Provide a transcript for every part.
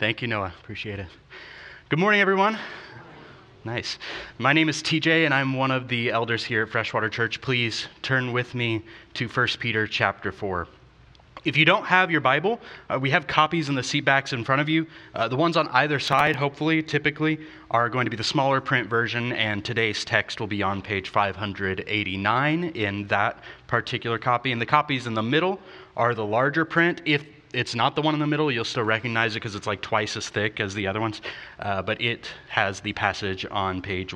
Thank you, Noah. Appreciate it. Good morning, everyone. Nice. My name is TJ, and I'm one of the elders here at Freshwater Church. Please turn with me to 1 Peter chapter 4. If you don't have your Bible, we have copies in the seat backs in front of you. The ones on either side, hopefully, typically, are going to be the smaller print version, and today's text will be on page 589 in that particular copy. And the copies in the middle are the larger print. If it's not the one in the middle, you'll still recognize it because it's like twice as thick as the other ones. But it has the passage on page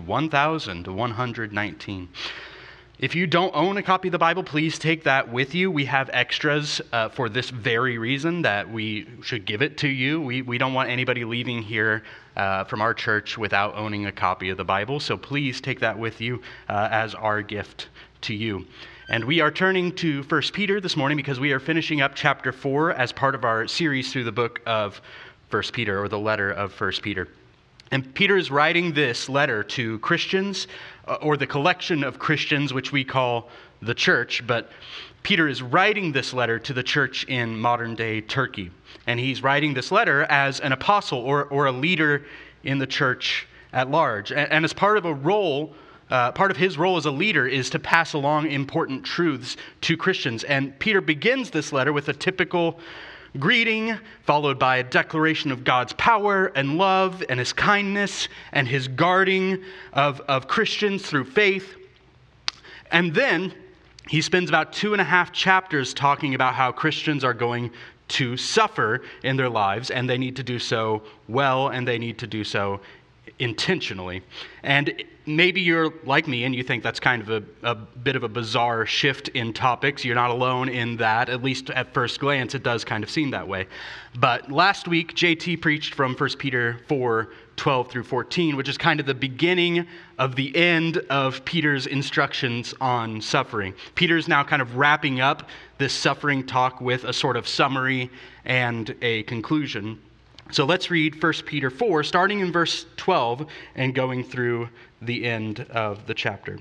1119. If you don't own a copy of the Bible, please take that with you. We have extras for this very reason, that we should give it to you. We don't want anybody leaving here from our church without owning a copy of the Bible. So please take that with you as our gift to you. And we are turning to 1 Peter this morning because we are finishing up chapter 4 as part of our series through the book of 1 Peter, or the letter of 1 Peter. And Peter is writing this letter to Christians, or the collection of Christians, which we call the church. But Peter is writing this letter to the church in modern-day Turkey. And he's writing this letter as an apostle or a leader in the church at large. And as part of a role, part of his role as a leader is to pass along important truths to Christians. And Peter begins this letter with a typical greeting, followed by a declaration of God's power and love and his kindness and his guarding of Christians through faith. And then he spends about 2.5 chapters talking about how Christians are going to suffer in their lives, and they need to do so well, and they need to do so intentionally. And maybe you're like me and you think that's kind of a bit of a bizarre shift in topics. You're not alone in that. At least at first glance, it does kind of seem that way. But last week, JT preached from 1 Peter 4, 12 through 14, which is kind of the beginning of the end of Peter's instructions on suffering. Peter's now kind of wrapping up this suffering talk with a sort of summary and a conclusion. So let's read 1 Peter 4, starting in verse 12 and going through the end of the chapter.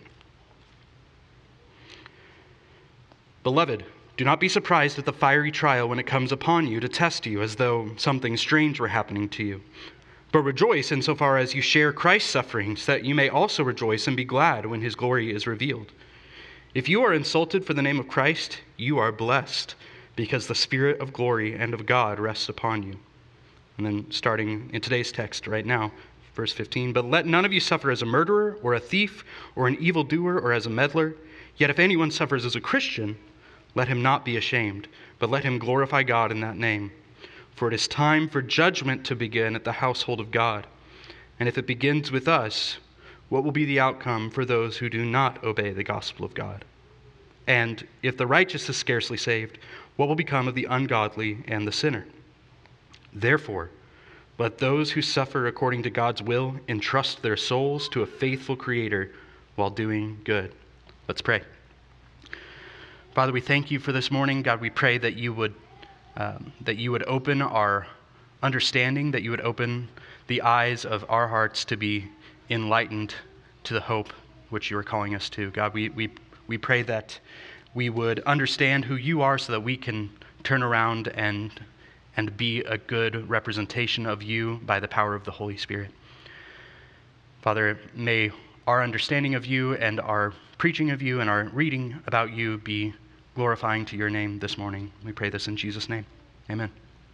Beloved, do not be surprised at the fiery trial when it comes upon you to test you as though something strange were happening to you. But rejoice insofar as you share Christ's sufferings, that you may also rejoice and be glad when his glory is revealed. If you are insulted for the name of Christ, you are blessed, because the Spirit of glory and of God rests upon you. And then starting in today's text right now, verse 15, but let none of you suffer as a murderer or a thief or an evildoer or as a meddler. Yet if anyone suffers as a Christian, let him not be ashamed, but let him glorify God in that name. For it is time for judgment to begin at the household of God. And if it begins with us, what will be the outcome for those who do not obey the gospel of God? And if the righteous is scarcely saved, what will become of the ungodly and the sinner? Therefore, let those who suffer according to God's will entrust their souls to a faithful Creator while doing good. Let's pray. Father, we thank you for this morning. God, we pray that you would open our understanding, that you would open the eyes of our hearts to be enlightened to the hope which you are calling us to. God, we pray that we would understand who you are so that we can turn around and be a good representation of you by the power of the Holy Spirit. Father, may our understanding of you and our preaching of you and our reading about you be glorifying to your name this morning. We pray this in Jesus' name. Amen.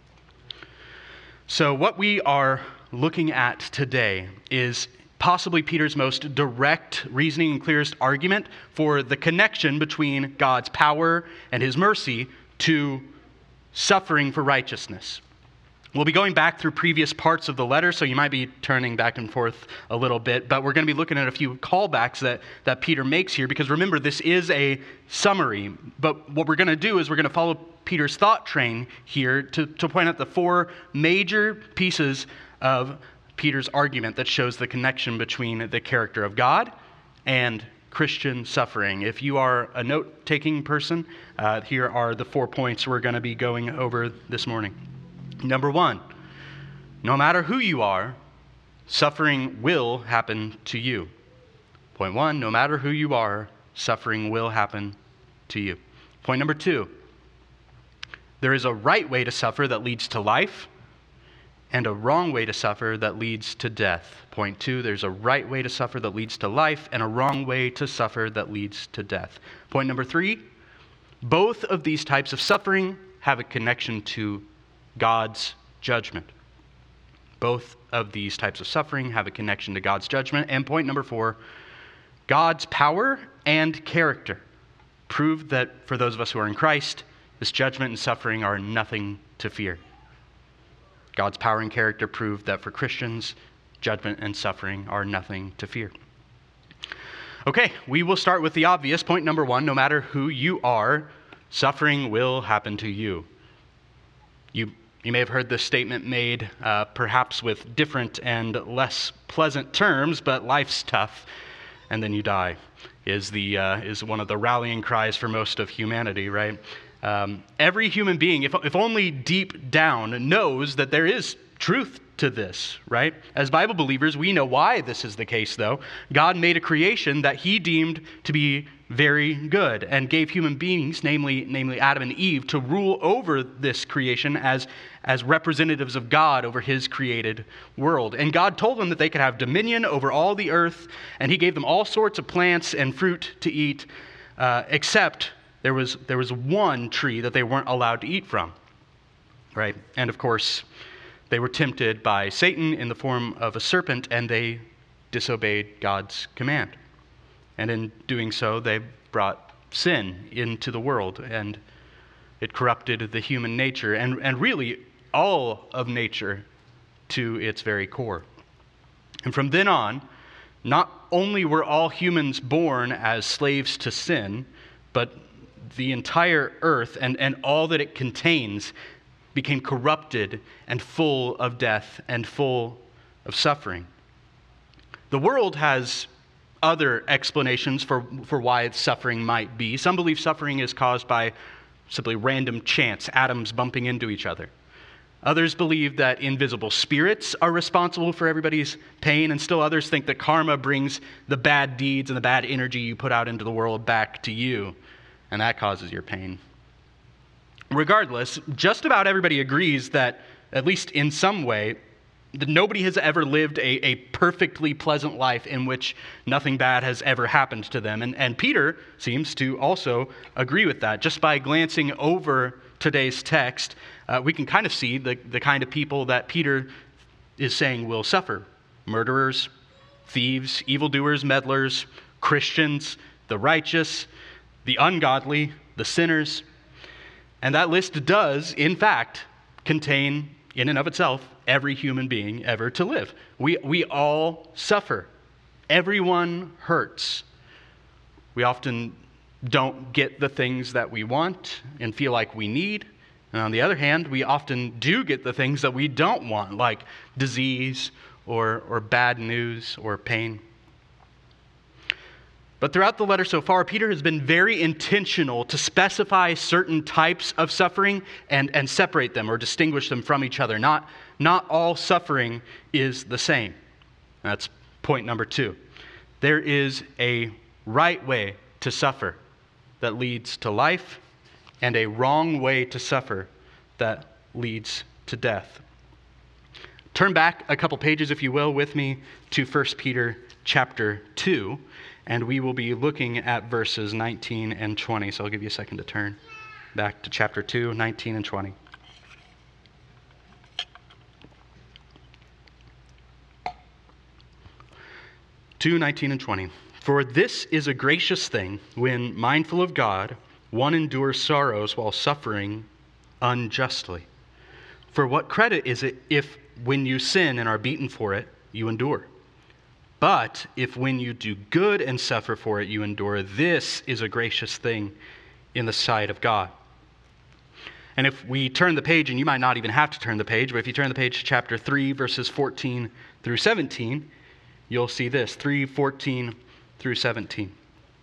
So what we are looking at today is possibly Peter's most direct reasoning and clearest argument for the connection between God's power and his mercy to suffering for righteousness. We'll be going back through previous parts of the letter, so you might be turning back and forth a little bit, but we're going to be looking at a few callbacks that Peter makes here, because remember, this is a summary, but what we're going to do is we're going to follow Peter's thought train here to point out the 4 major pieces of Peter's argument that shows the connection between the character of God and Christian suffering. If you are a note-taking person, here are the 4 points we're going to be going over this morning. Number 1, no matter who you are, suffering will happen to you. Point 1, no matter who you are, suffering will happen to you. Point number 2, there is a right way to suffer that leads to life, and a wrong way to suffer that leads to death. Point 2, there's a right way to suffer that leads to life, and a wrong way to suffer that leads to death. Point number 3, both of these types of suffering have a connection to God's judgment. Both of these types of suffering have a connection to God's judgment. And point number 4, God's power and character prove that for those of us who are in Christ, this judgment and suffering are nothing to fear. God's power and character prove that for Christians, judgment and suffering are nothing to fear. Okay, we will start with the obvious. Point number 1, no matter who you are, suffering will happen to you. You may have heard this statement made, perhaps with different and less pleasant terms, but life's tough, and then you die, is one of the rallying cries for most of humanity, right? Every human being, if only deep down, knows that there is truth to this, right? As Bible believers, we know why this is the case, though. God made a creation that he deemed to be very good and gave human beings, namely Adam and Eve, to rule over this creation as representatives of God over his created world. And God told them that they could have dominion over all the earth, and he gave them all sorts of plants and fruit to eat, except there was one tree that they weren't allowed to eat from, right? And of course, they were tempted by Satan in the form of a serpent, and they disobeyed God's command. And in doing so, they brought sin into the world, and it corrupted the human nature, and really all of nature to its very core. And from then on, not only were all humans born as slaves to sin, but the entire earth and all that it contains became corrupted and full of death and full of suffering. The world has other explanations for why suffering might be. Some believe suffering is caused by simply random chance, atoms bumping into each other. Others believe that invisible spirits are responsible for everybody's pain, and still others think that karma brings the bad deeds and the bad energy you put out into the world back to you, and that causes your pain. Regardless, just about everybody agrees that, at least in some way, that nobody has ever lived a perfectly pleasant life in which nothing bad has ever happened to them. And Peter seems to also agree with that. Just by glancing over today's text, we can kind of see the kind of people that Peter is saying will suffer. Murderers, thieves, evildoers, meddlers, Christians, the righteous, the ungodly, the sinners. And that list does, in fact, contain, in and of itself, every human being ever to live. We all suffer. Everyone hurts. We often don't get the things that we want and feel like we need. And on the other hand, we often do get the things that we don't want, like disease or bad news or pain. But throughout the letter so far, Peter has been very intentional to specify certain types of suffering and separate them or distinguish them from each other. Not all suffering is the same. That's point number 2. There is a right way to suffer that leads to life, and a wrong way to suffer that leads to death. Turn back a couple pages, if you will, with me to 1 Peter chapter 2. And we will be looking at verses 19 and 20. So I'll give you a second to turn back to chapter 2, 19 and 20. Two, 19 and 20. For this is a gracious thing, when mindful of God, one endures sorrows while suffering unjustly. For what credit is it if, when you sin and are beaten for it, you endure? But if when you do good and suffer for it, you endure, this is a gracious thing in the sight of God. And if we turn the page, and you might not even have to turn the page, but if you turn the page to chapter 3, verses 14 through 17, you'll see this, 3:14 through 17.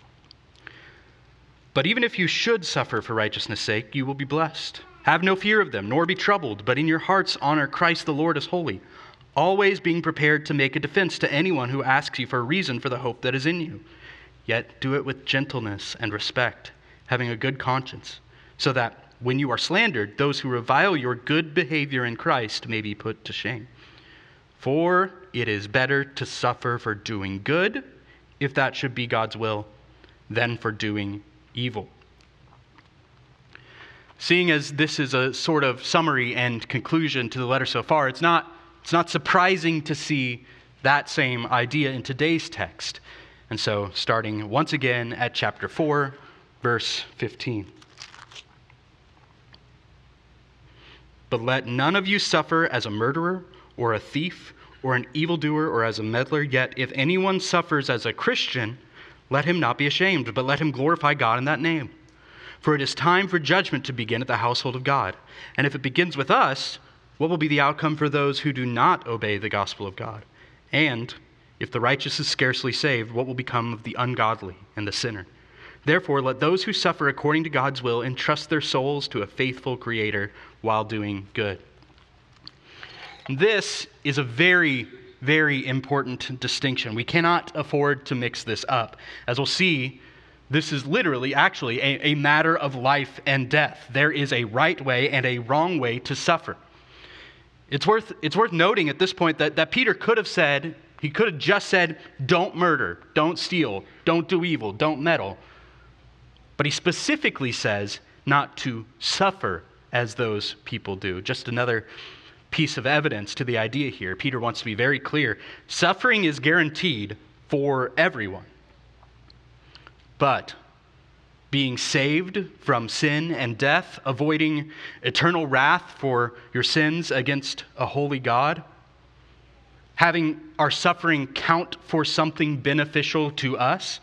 But even if you should suffer for righteousness' sake, you will be blessed. Have no fear of them, nor be troubled, but in your hearts honor Christ the Lord as holy, always being prepared to make a defense to anyone who asks you for a reason for the hope that is in you. Yet do it with gentleness and respect, having a good conscience, so that when you are slandered, those who revile your good behavior in Christ may be put to shame. For it is better to suffer for doing good, if that should be God's will, than for doing evil. Seeing as this is a sort of summary and conclusion to the letter so far, it's not surprising to see that same idea in today's text. And so, starting once again at chapter 4, verse 15. But let none of you suffer as a murderer, or a thief, or an evildoer, or as a meddler. Yet if anyone suffers as a Christian, let him not be ashamed, but let him glorify God in that name. For it is time for judgment to begin at the household of God. And if it begins with us, what will be the outcome for those who do not obey the gospel of God? And if the righteous is scarcely saved, what will become of the ungodly and the sinner? Therefore, let those who suffer according to God's will entrust their souls to a faithful Creator while doing good. This is a very, very important distinction. We cannot afford to mix this up. As we'll see, this is literally, actually, a matter of life and death. There is a right way and a wrong way to suffer. It's worth noting at this point that Peter could have just said, don't murder, don't steal, don't do evil, don't meddle. But he specifically says not to suffer as those people do. Just another piece of evidence to the idea here. Peter wants to be very clear. Suffering is guaranteed for everyone. But being saved from sin and death, avoiding eternal wrath for your sins against a holy God, having our suffering count for something beneficial to us,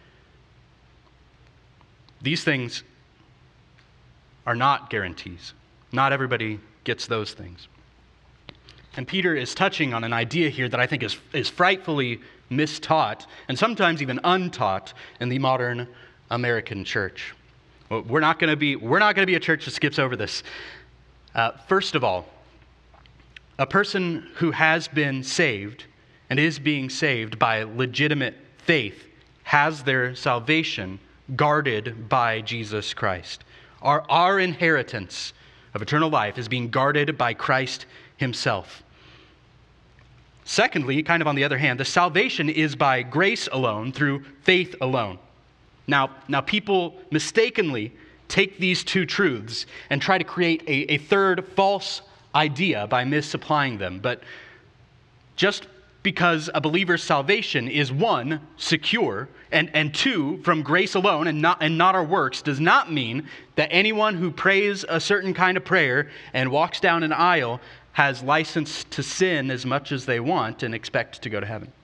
these things are not guarantees. Not everybody gets those things. And Peter is touching on an idea here that I think is frightfully mistaught and sometimes even untaught in the modern American church. We're not going to be a church that skips over this. First of all, a person who has been saved and is being saved by legitimate faith has their salvation guarded by Jesus Christ. Our inheritance of eternal life is being guarded by Christ himself. Secondly, kind of on the other hand, the salvation is by grace alone, through faith alone. Now people mistakenly take these two truths and try to create a third false idea by misapplying them. But just because a believer's salvation is one, secure, and two, from grace alone and not our works, does not mean that anyone who prays a certain kind of prayer and walks down an aisle has license to sin as much as they want and expect to go to heaven.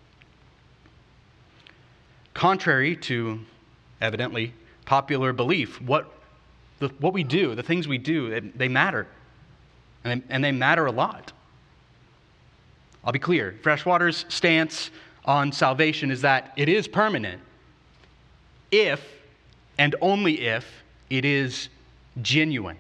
Contrary to, evidently, popular belief, what we do, the things we do, they matter. And they matter a lot. I'll be clear. Freshwater's stance on salvation is that it is permanent if, and only if, it is genuine.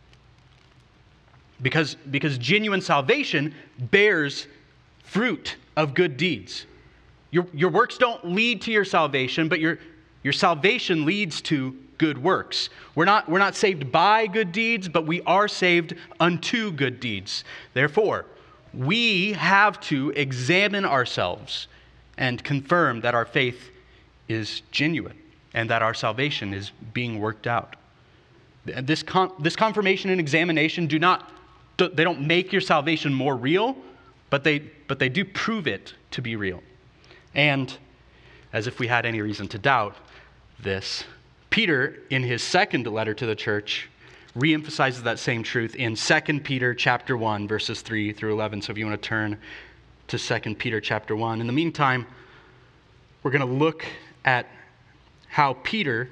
Because genuine salvation bears fruit of good deeds. Your works don't lead to your salvation, but your salvation leads to good works. We're not saved by good deeds, but we are saved unto good deeds. Therefore, we have to examine ourselves and confirm that our faith is genuine and that our salvation is being worked out. This confirmation and examination they don't make your salvation more real, but they do prove it to be real. And as if we had any reason to doubt this, Peter, in his second letter to the church, reemphasizes that same truth in 2 Peter chapter 1, verses 3 through 11. So if you want to turn to 2 Peter chapter 1. In the meantime, we're going to look at how Peter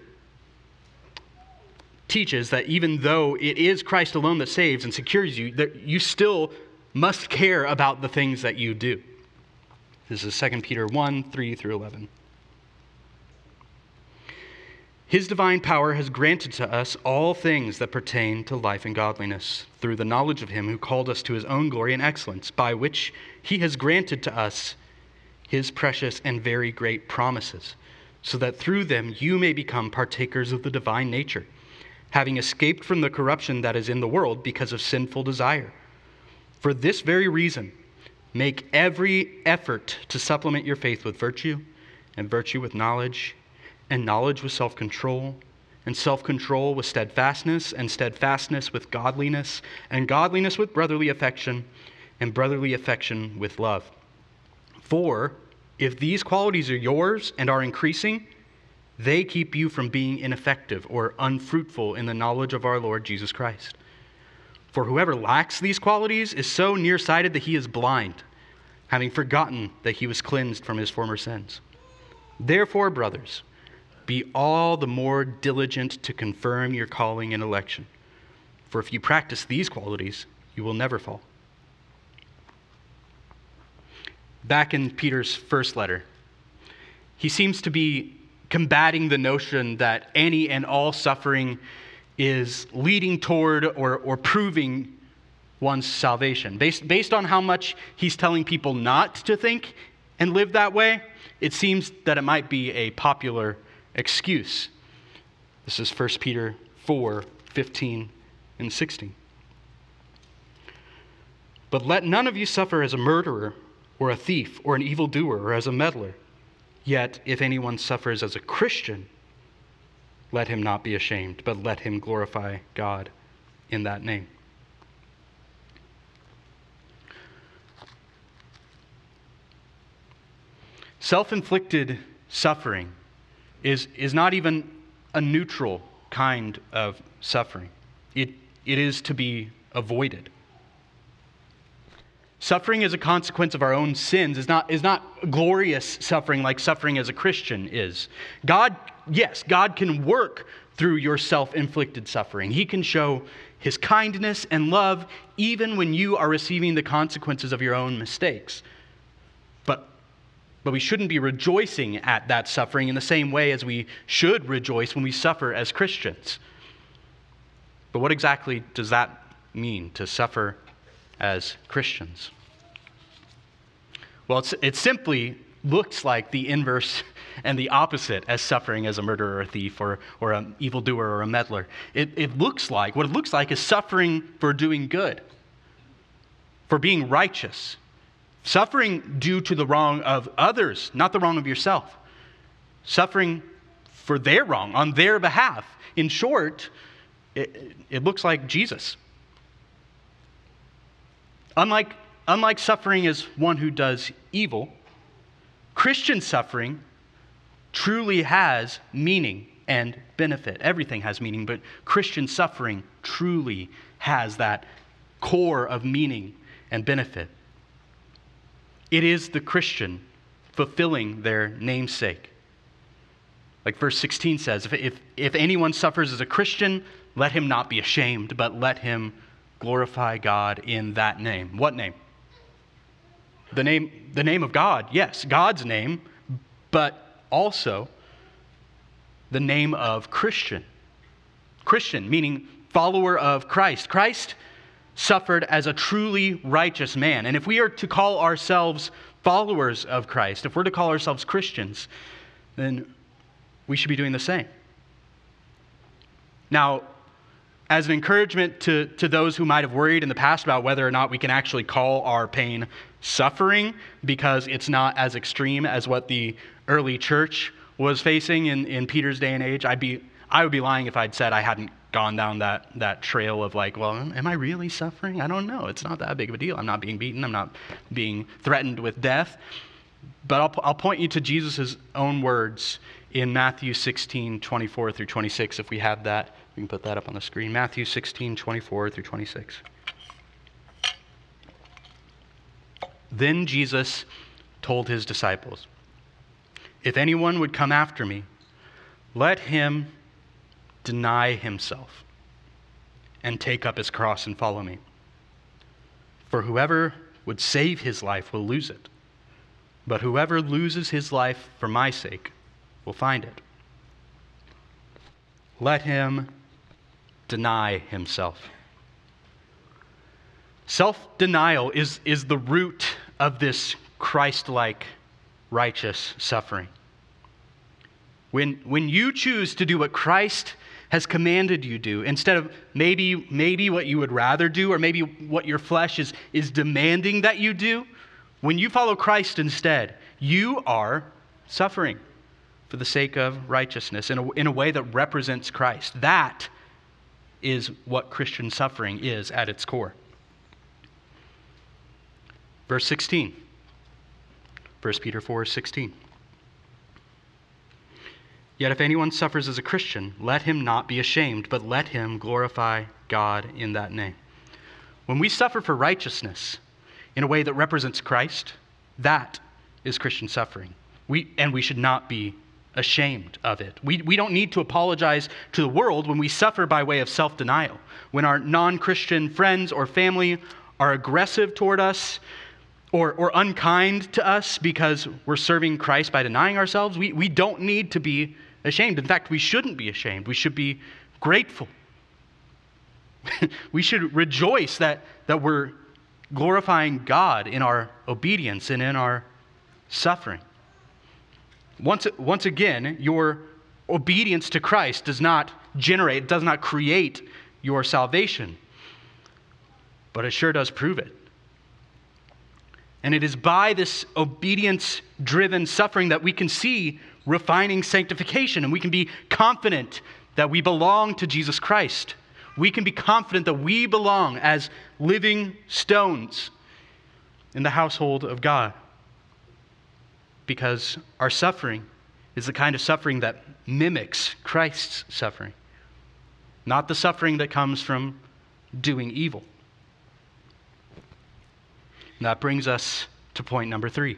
teaches that even though it is Christ alone that saves and secures you, that you still must care about the things that you do. This is 2 Peter 1, 3 through 11. His divine power has granted to us all things that pertain to life and godliness, through the knowledge of him who called us to his own glory and excellence, by which he has granted to us his precious and very great promises, so that through them you may become partakers of the divine nature, having escaped from the corruption that is in the world because of sinful desire. For this very reason, make every effort to supplement your faith with virtue, and virtue with knowledge, and knowledge with self-control, and self-control with steadfastness, and steadfastness with godliness, and godliness with brotherly affection, and brotherly affection with love. For if these qualities are yours and are increasing, they keep you from being ineffective or unfruitful in the knowledge of our Lord Jesus Christ. For whoever lacks these qualities is so nearsighted that he is blind, having forgotten that he was cleansed from his former sins. Therefore, brothers, be all the more diligent to confirm your calling and election. For if you practice these qualities, you will never fall. Back in Peter's first letter, he seems to be combating the notion that any and all suffering is leading toward or proving one's salvation. Based on how much he's telling people not to think and live that way, it seems that it might be a popular excuse. This is 1 Peter 4:15 and 16. But let none of you suffer as a murderer or a thief or an evildoer or as a meddler. Yet if anyone suffers as a Christian, let him not be ashamed, but let him glorify God in that name. Self-inflicted suffering is not even a neutral kind of suffering. It is to be avoided. Suffering as a consequence of our own sins is not glorious suffering like suffering as a Christian is. God can work through your self-inflicted suffering. He can show his kindness and love even when you are receiving the consequences of your own mistakes. But we shouldn't be rejoicing at that suffering in the same way as we should rejoice when we suffer as Christians. But what exactly does that mean, to suffer as Christians? Well, it simply looks like the inverse and the opposite as suffering as a murderer or a thief or an evildoer or a meddler. What it looks like is suffering for doing good, for being righteous. Suffering due to the wrong of others, not the wrong of yourself. Suffering for their wrong, on their behalf. In short, it looks like Jesus. Unlike suffering as one who does evil, Christian suffering truly has meaning and benefit. Everything has meaning, but Christian suffering truly has that core of meaning and benefit. It is the Christian fulfilling their namesake. Like verse 16 says, if anyone suffers as a Christian, let him not be ashamed, but let him glorify God in that name. What name? The name of God, yes, God's name, but also the name of Christian. Christian, meaning follower of Christ. Christ suffered as a truly righteous man. And if we are to call ourselves followers of Christ, if we're to call ourselves Christians, then we should be doing the same. Now, as an encouragement to those who might have worried in the past about whether or not we can actually call our pain suffering because it's not as extreme as what the early church was facing in Peter's day and age, I would be lying if I'd said I hadn't gone down that trail of like, well, am I really suffering? I don't know. It's not that big of a deal. I'm not being beaten. I'm not being threatened with death. But I'll point you to Jesus' own words in Matthew 16:24 through 26. If we have that, we can put that up on the screen. Matthew 16:24 through 26. Then Jesus told his disciples, "If anyone would come after me, let him deny himself and take up his cross and follow me. For whoever would save his life will lose it, but whoever loses his life for my sake will find it. Let him deny himself." Self-denial is the root of this Christ-like righteous suffering. When you choose to do what Christ has commanded you do, instead of maybe what you would rather do, or maybe what your flesh is demanding that you do, when you follow Christ instead, you are suffering for the sake of righteousness in a way that represents Christ. That is what Christian suffering is at its core. Verse 16. 1 Peter 4:16. Yet if anyone suffers as a Christian, let him not be ashamed, but let him glorify God in that name. When we suffer for righteousness in a way that represents Christ, that is Christian suffering. We should not be ashamed of it. We don't need to apologize to the world when we suffer by way of self-denial. When our non-Christian friends or family are aggressive toward us or unkind to us because we're serving Christ by denying ourselves, we don't need to be ashamed. In fact, we shouldn't be ashamed. We should be grateful. We should rejoice that we're glorifying God in our obedience and in our suffering. Once again, your obedience to Christ does not create your salvation, but it sure does prove it. And it is by this obedience-driven suffering that we can see refining sanctification, and we can be confident that we belong to Jesus Christ. We can be confident that we belong as living stones in the household of God, because our suffering is the kind of suffering that mimics Christ's suffering, not the suffering that comes from doing evil. And that brings us to point number 3.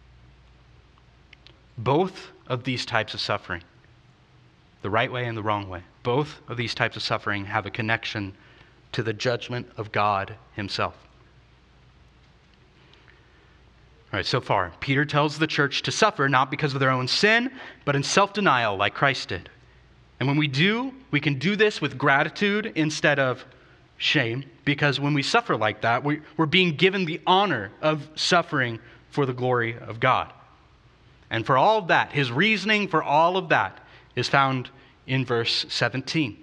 Both of these types of suffering, the right way and the wrong way, both of these types of suffering have a connection to the judgment of God himself. All right, so far, Peter tells the church to suffer not because of their own sin, but in self-denial like Christ did. And when we do, we can do this with gratitude instead of shame, because when we suffer like that, we're being given the honor of suffering for the glory of God. And for all of that, his reasoning for all of that is found in verse 17.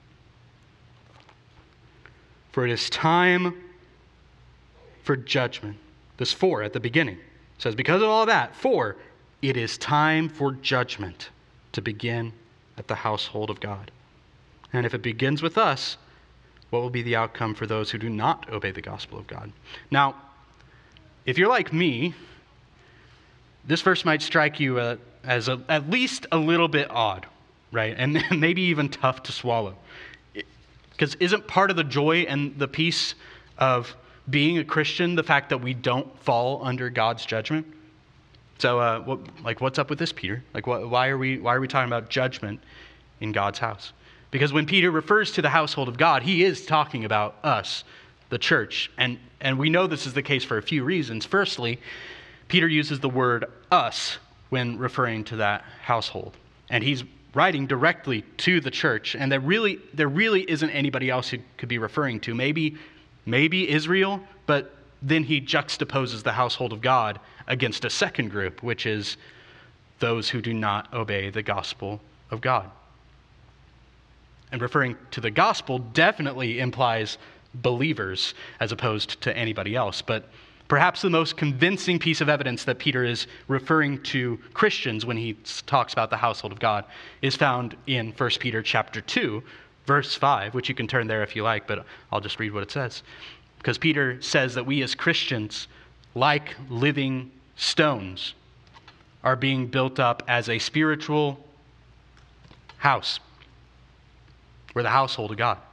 For it is time for judgment. This "for" at the beginning says, because of all of that, for it is time for judgment to begin at the household of God. And if it begins with us, what will be the outcome for those who do not obey the gospel of God? Now, if you're like me, this verse might strike you as at least a little bit odd, right? And maybe even tough to swallow. Because isn't part of the joy and the peace of being a Christian the fact that we don't fall under God's judgment? So, what's up with this, Peter? Why are we talking about judgment in God's house? Because when Peter refers to the household of God, he is talking about us, the church. And we know this is the case for a few reasons. Firstly, Peter uses the word us when referring to that household. And he's writing directly to the church. And there really isn't anybody else he could be referring to. Maybe Israel, but then he juxtaposes the household of God against a second group, which is those who do not obey the gospel of God. And referring to the gospel definitely implies believers as opposed to anybody else. But perhaps the most convincing piece of evidence that Peter is referring to Christians when he talks about the household of God is found in 1 Peter chapter 2, verse 5, which you can turn there if you like, but I'll just read what it says. Because Peter says that we as Christians, like living stones, are being built up as a spiritual house. We're the household of God.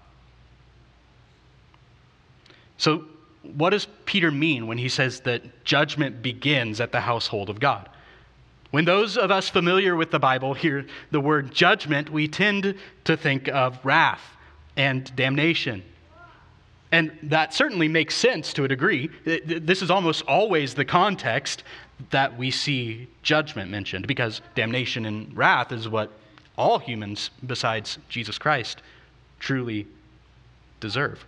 So what does Peter mean when he says that judgment begins at the household of God? When those of us familiar with the Bible hear the word judgment, we tend to think of wrath and damnation. And that certainly makes sense to a degree. This is almost always the context that we see judgment mentioned, because damnation and wrath is what all humans besides Jesus Christ truly deserve.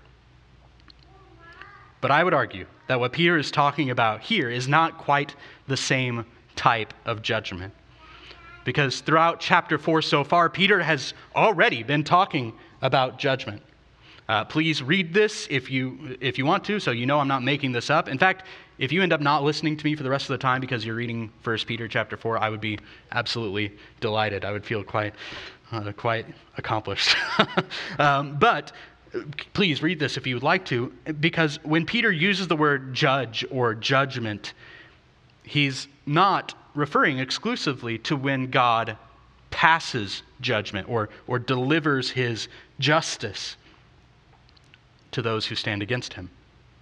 But I would argue that what Peter is talking about here is not quite the same type of judgment. because throughout chapter 4 so far, Peter has already been talking about judgment. Please read this if you want to, so you know I'm not making this up. In fact, if you end up not listening to me for the rest of the time because you're reading 1 Peter chapter 4, I would be absolutely delighted. I would feel quite accomplished. But please read this if you would like to, because when Peter uses the word judge or judgment, he's not referring exclusively to when God passes judgment or delivers his justice to those who stand against him.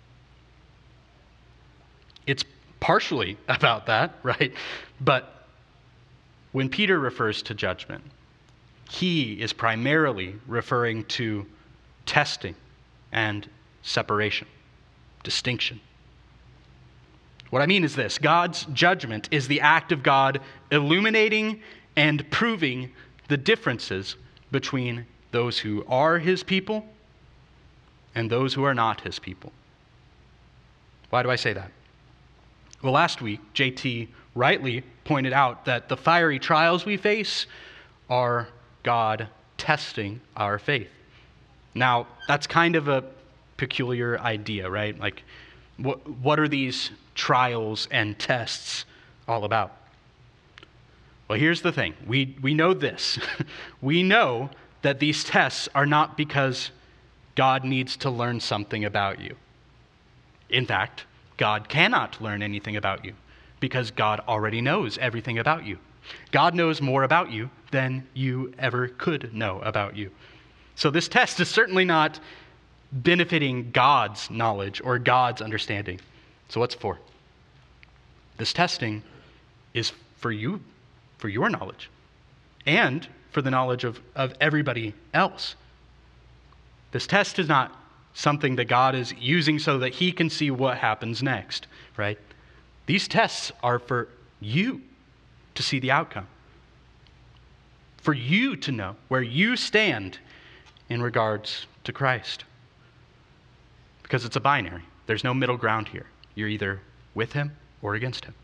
It's partially about that, right? But when Peter refers to judgment, he is primarily referring to testing and separation, distinction. What I mean is this: God's judgment is the act of God illuminating and proving the differences between those who are his people and those who are not his people. Why do I say that? Well, last week, JT rightly pointed out that the fiery trials we face are God testing our faith. Now, that's kind of a peculiar idea, right? Like, what are these trials and tests all about? Well, here's the thing. We know this. We know that these tests are not because God needs to learn something about you. In fact, God cannot learn anything about you because God already knows everything about you. God knows more about you than you ever could know about you. So this test is certainly not benefiting God's knowledge or God's understanding. So what's it for? This testing is for you, for your knowledge, and for the knowledge of everybody else. This test is not something that God is using so that he can see what happens next, right? These tests are for you to see the outcome, for you to know where you stand in regards to Christ. Because it's a binary. There's no middle ground here. You're either with him or against him.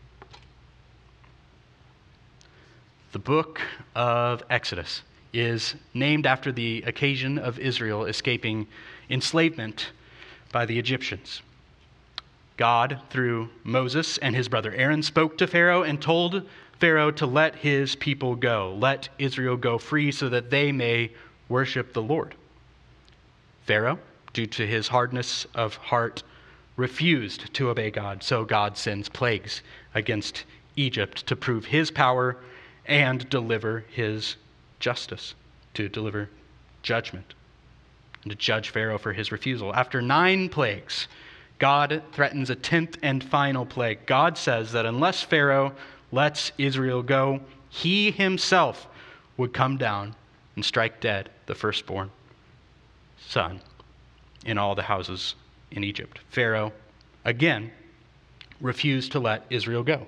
The book of Exodus is named after the occasion of Israel escaping enslavement by the Egyptians. God, through Moses and his brother Aaron, spoke to Pharaoh and told Pharaoh to let his people go, let Israel go free so that they may worship the Lord. Pharaoh, due to his hardness of heart, refused to obey God, so God sends plagues against Egypt to prove his power and deliver his justice, to deliver judgment, and to judge Pharaoh for his refusal. After 9 plagues, God threatens a 10th and final plague. God says that unless Pharaoh lets Israel go, he himself would come down and strike dead the firstborn son in all the houses in Egypt. Pharaoh, again, refused to let Israel go.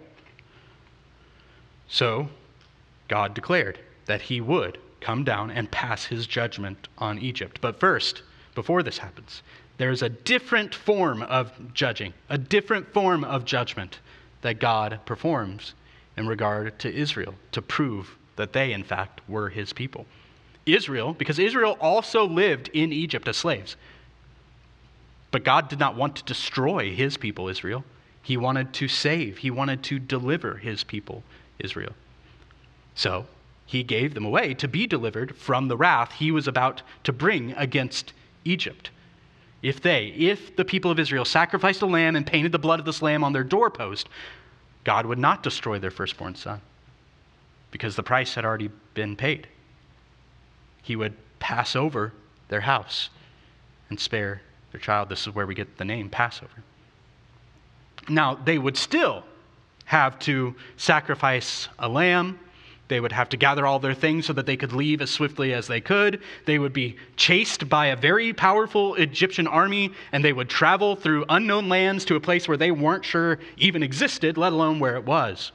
So, God declared that he would come down and pass his judgment on Egypt. But first, before this happens, there's a different form of judging, a different form of judgment that God performs in regard to Israel to prove that they, in fact, were his people. Israel, because Israel also lived in Egypt as slaves. But God did not want to destroy his people, Israel. He wanted to save. He wanted to deliver his people, Israel. So he gave them away to be delivered from the wrath he was about to bring against Egypt. If the people of Israel sacrificed a lamb and painted the blood of this lamb on their doorpost, God would not destroy their firstborn son because the price had already been paid. He would pass over their house and spare their child. This is where we get the name Passover. Now, they would still have to sacrifice a lamb. They would have to gather all their things so that they could leave as swiftly as they could. They would be chased by a very powerful Egyptian army, and they would travel through unknown lands to a place where they weren't sure even existed, let alone where it was.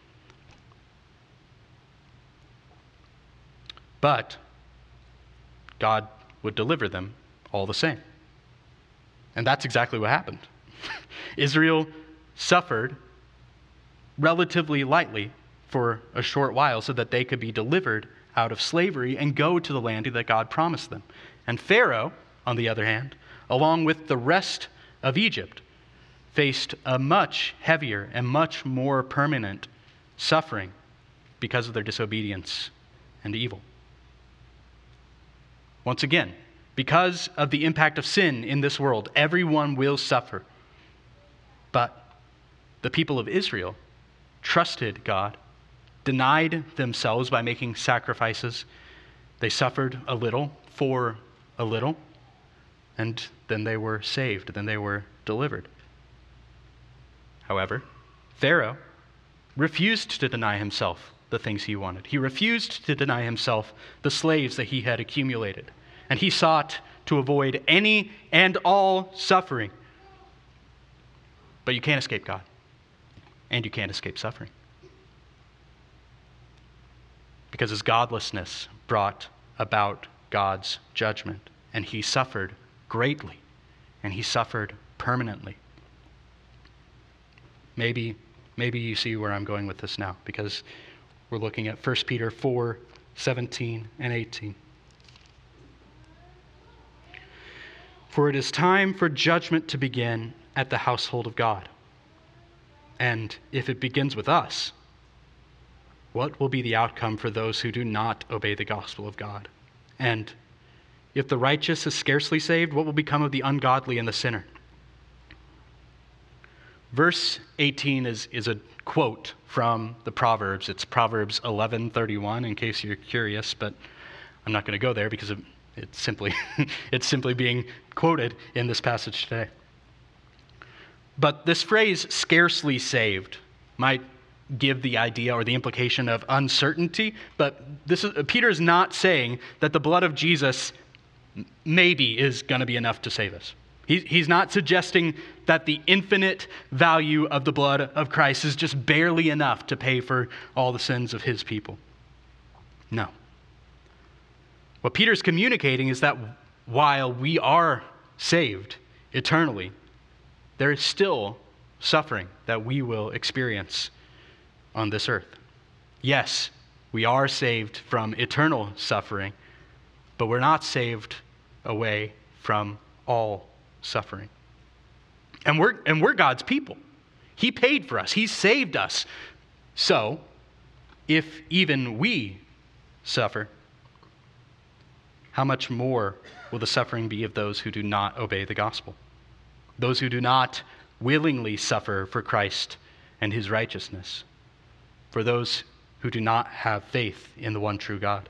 But God would deliver them all the same. And that's exactly what happened. Israel suffered relatively lightly for a short while so that they could be delivered out of slavery and go to the land that God promised them. And Pharaoh, on the other hand, along with the rest of Egypt, faced a much heavier and much more permanent suffering because of their disobedience and evil. Once again, because of the impact of sin in this world, everyone will suffer. But the people of Israel trusted God, denied themselves by making sacrifices. They suffered a little for a little, and then they were saved, then they were delivered. However, Pharaoh refused to deny himself the things he wanted. He refused to deny himself the slaves that he had accumulated, and he sought to avoid any and all suffering. But you can't escape God, and you can't escape suffering, because his godlessness brought about God's judgment, and he suffered greatly, and he suffered permanently. Maybe you see where I'm going with this now, because we're looking at 1 Peter 4:17 and 18. For it is time for judgment to begin at the household of God. And if it begins with us, what will be the outcome for those who do not obey the gospel of God? And if the righteous is scarcely saved, what will become of the ungodly and the sinner? Verse 18 is a quote from the Proverbs. It's Proverbs 11:31, in case you're curious, but I'm not going to go there because it's simply being quoted in this passage today. But this phrase, scarcely saved, might give the idea or the implication of uncertainty, but Peter is not saying that the blood of Jesus maybe is going to be enough to save us. He's not suggesting that the infinite value of the blood of Christ is just barely enough to pay for all the sins of his people. No. What Peter's communicating is that while we are saved eternally, there is still suffering that we will experience on this earth. Yes, we are saved from eternal suffering, but we're not saved away from all suffering. And we're God's people. He paid for us. He saved us. So, if even we suffer, how much more will the suffering be of those who do not obey the gospel? Those who do not willingly suffer for Christ and his righteousness, for those who do not have faith in the one true God.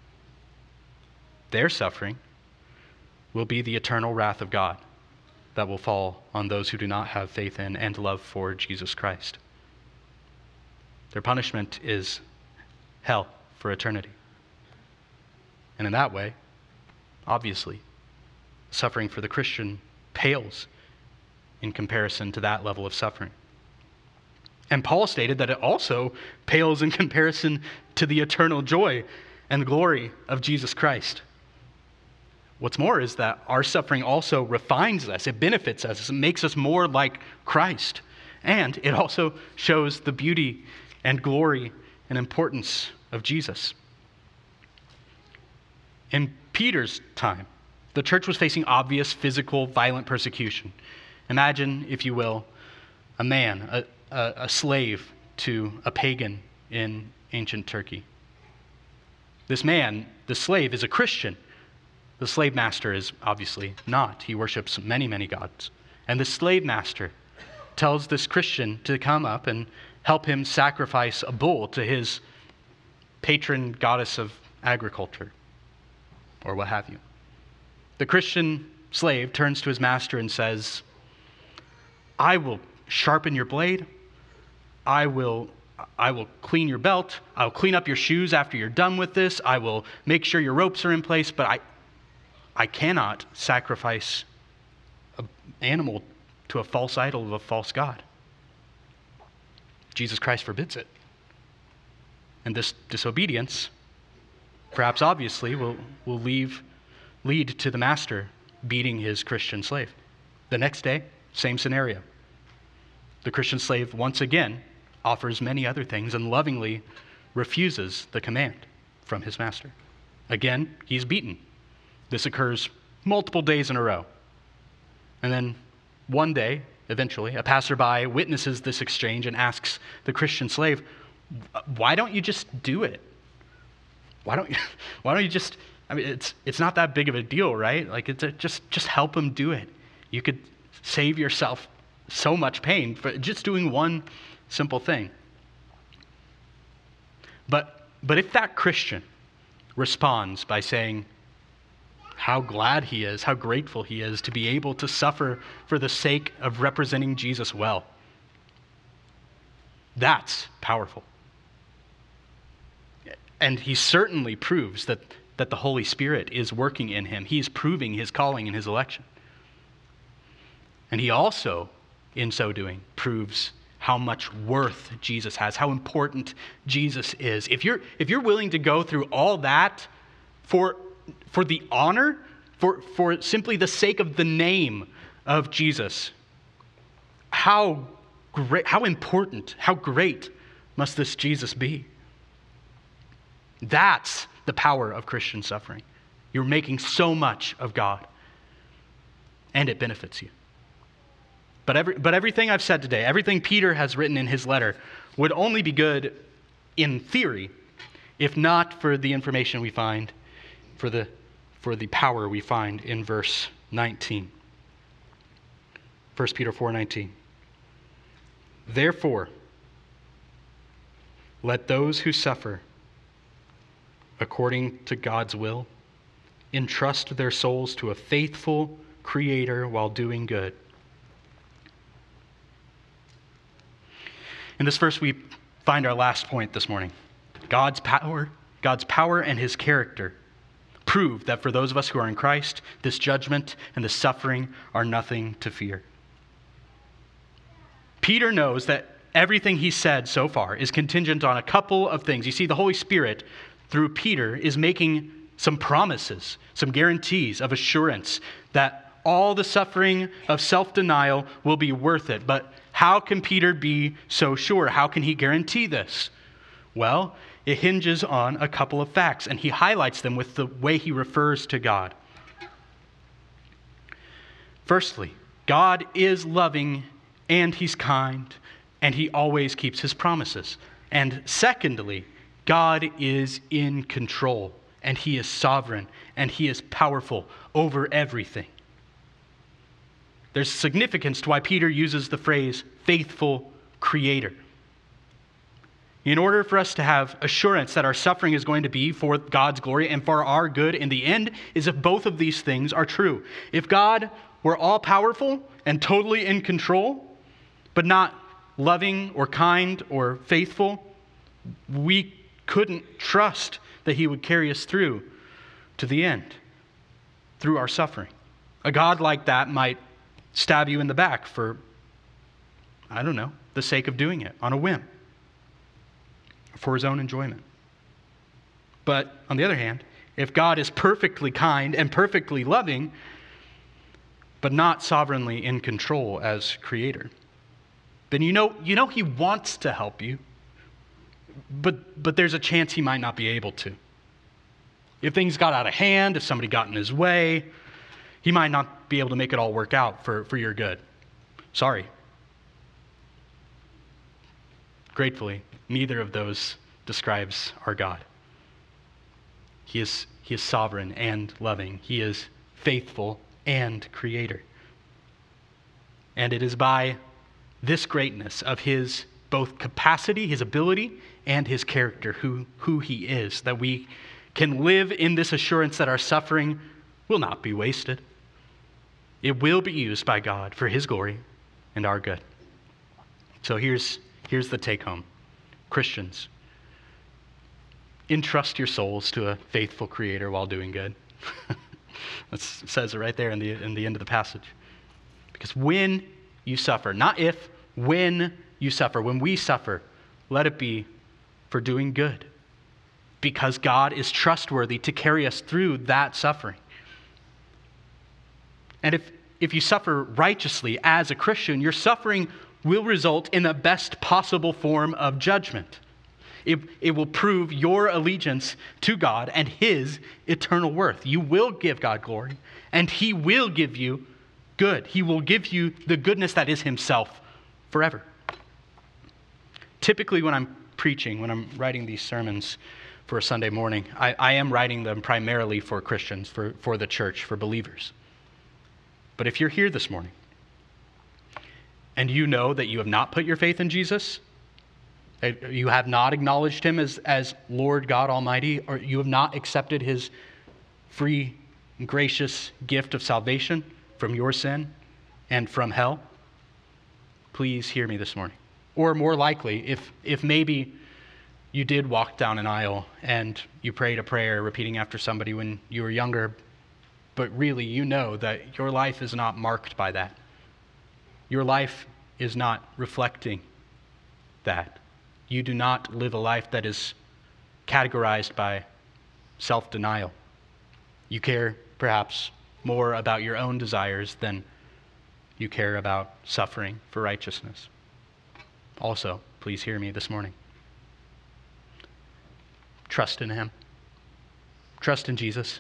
Their suffering will be the eternal wrath of God that will fall on those who do not have faith in and love for Jesus Christ. Their punishment is hell for eternity. And in that way, obviously, suffering for the Christian pales in comparison to that level of suffering. And Paul stated that it also pales in comparison to the eternal joy and glory of Jesus Christ. What's more is that our suffering also refines us, it benefits us, it makes us more like Christ. And it also shows the beauty and glory and importance of Jesus. In Peter's time, the church was facing obvious physical, violent persecution. Imagine, if you will, a man, a slave to a pagan in ancient Turkey. This man, the slave, is a Christian. The slave master is obviously not. He worships many, many gods. And the slave master tells this Christian to come up and help him sacrifice a bull to his patron goddess of agriculture, or what have you. The Christian slave turns to his master and says, I will sharpen your blade. I will clean your belt. I'll clean up your shoes after you're done with this. I will make sure your ropes are in place, but I cannot sacrifice an animal to a false idol of a false god. Jesus Christ forbids it. And this disobedience, perhaps obviously, will lead to the master beating his Christian slave. The next day, same scenario. The Christian slave once again offers many other things and lovingly refuses the command from his master. Again, he's beaten. This occurs multiple days in a row. And then one day, eventually, a passerby witnesses this exchange and asks the Christian slave, why don't you just do it? Why don't you just, I mean, it's not that big of a deal, right? Like, just help him do it. You could save yourself so much pain for just doing one simple thing. But if that Christian responds by saying how glad he is, how grateful he is to be able to suffer for the sake of representing Jesus well, that's powerful. And he certainly proves that the Holy Spirit is working in him. He's proving his calling and his election. And he also, in so doing, proves how much worth Jesus has, how important Jesus is. If you're willing to go through all that for the honor, for simply the sake of the name of Jesus, how great, how important, how great must this Jesus be? That's the power of Christian suffering. You're making so much of God, and it benefits you. But everything I've said today, everything Peter has written in his letter, would only be good in theory, if not for the information we find, for the power we find in verse 19. 1 Peter 4:19. Therefore, let those who suffer according to God's will entrust their souls to a faithful Creator while doing good. In this verse, we find our last point this morning. God's power and his character prove that for those of us who are in Christ, this judgment and the suffering are nothing to fear. Peter knows that everything he said so far is contingent on a couple of things. You see, the Holy Spirit, through Peter, is making some promises, some guarantees of assurance that all the suffering of self-denial will be worth it. But how can Peter be so sure? How can he guarantee this? Well, it hinges on a couple of facts, and he highlights them with the way he refers to God. Firstly, God is loving, and he's kind, and he always keeps his promises. And secondly, God is in control, and he is sovereign, and he is powerful over everything. There's significance to why Peter uses the phrase faithful Creator. In order for us to have assurance that our suffering is going to be for God's glory and for our good in the end, is if both of these things are true. If God were all-powerful and totally in control, but not loving or kind or faithful, we couldn't trust that he would carry us through to the end, through our suffering. A God like that might stab you in the back for, I don't know, the sake of doing it on a whim, for his own enjoyment. But on the other hand, if God is perfectly kind and perfectly loving, but not sovereignly in control as Creator, then you know he wants to help you, but there's a chance he might not be able to. If things got out of hand, if somebody got in his way, he might not be able to make it all work out for your good. Sorry. Gratefully, neither of those describes our God. He is sovereign and loving. He is faithful and Creator. And it is by this greatness of his both capacity, his ability, and his character, who he is, that we can live in this assurance that our suffering will not be wasted. It will be used by God for his glory and our good. So here's the take home. Christians, entrust your souls to a faithful Creator while doing good. It says it right there in the end of the passage. Because when you suffer, not if, when you suffer, when we suffer, let it be for doing good. Because God is trustworthy to carry us through that suffering. And if you suffer righteously as a Christian, your suffering will result in the best possible form of judgment. It will prove your allegiance to God and his eternal worth. You will give God glory, and he will give you good. He will give you the goodness that is himself forever. Typically when I'm preaching, when I'm writing these sermons for a Sunday morning, I am writing them primarily for Christians, for the church, for believers. But if you're here this morning and you know that you have not put your faith in Jesus, you have not acknowledged him as Lord God Almighty, or you have not accepted his free and gracious gift of salvation from your sin and from hell, please hear me this morning. Or more likely, if maybe you did walk down an aisle and you prayed a prayer repeating after somebody when you were younger, but really you know that your life is not marked by that. Your life is not reflecting that. You do not live a life that is categorized by self-denial. You care perhaps more about your own desires than you care about suffering for righteousness. Also, please hear me this morning. Trust in him. Trust in Jesus.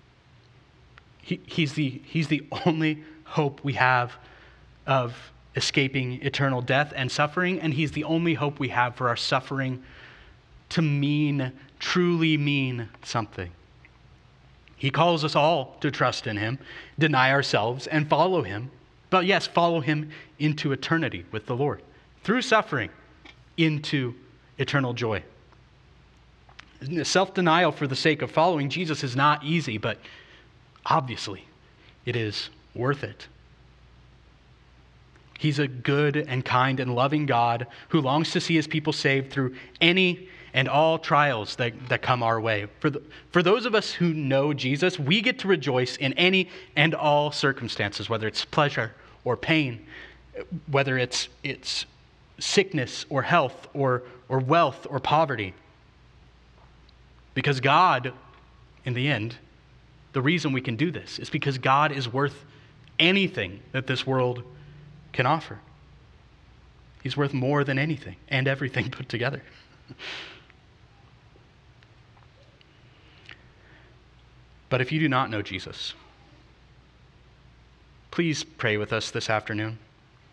He's the only hope we have of escaping eternal death and suffering, and he's the only hope we have for our suffering to truly mean something. He calls us all to trust in him, deny ourselves, and follow him. But yes, follow him into eternity with the Lord, through suffering into eternal joy. Self-denial for the sake of following Jesus is not easy, but obviously it is worth it. He's a good and kind and loving God who longs to see his people saved through any and all trials that come our way. For those of us who know Jesus, we get to rejoice in any and all circumstances, whether it's pleasure or pain, whether it's sickness or health or wealth or poverty. Because God, in the end, the reason we can do this is because God is worth anything that this world can offer. He's worth more than anything and everything put together. But if you do not know Jesus, please pray with us this afternoon.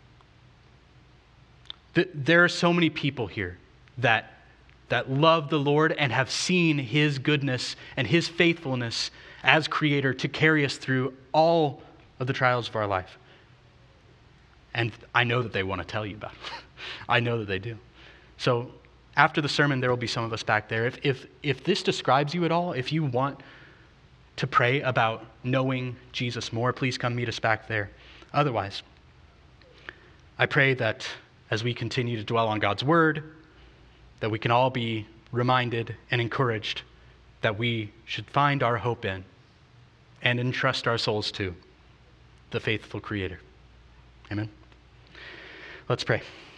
There are so many people here that love the Lord and have seen his goodness and his faithfulness as creator to carry us through all of the trials of our life. And I know that they want to tell you about it. I know that they do. So after the sermon, there will be some of us back there. If this describes you at all, if you want to pray about knowing Jesus more, please come meet us back there. Otherwise, I pray that as we continue to dwell on God's word, that we can all be reminded and encouraged that we should find our hope in and entrust our souls to the faithful Creator. Amen. Let's pray.